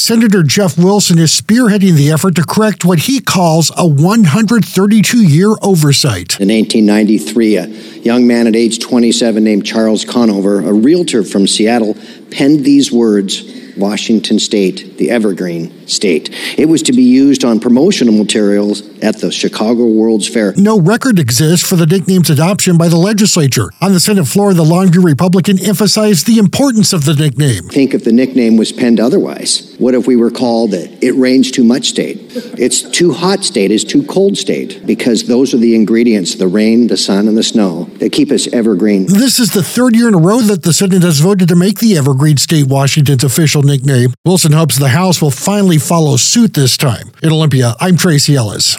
Senator Jeff Wilson is spearheading the effort to correct what he calls a 132-year oversight. In 1893, a young man at age 27 named Charles Conover, a realtor from Seattle, penned these words: Washington State, the Evergreen State. It was to be used on promotional materials at the Chicago World's Fair. No record exists for the nickname's adoption by the legislature. On the Senate floor, the Longview Republican emphasized the importance of the nickname. Think if the nickname was penned otherwise. What if we were called the It Rains Too Much State? It's Too Hot State, it's Too Cold State, because those are the ingredients, the rain, the sun, and the snow, that keep us evergreen. This is the third year in a row that the Senate has voted to make the Evergreen State Washington's official nickname. Wilson hopes the House will finally follow suit this time. In Olympia, I'm Tracy Ellis.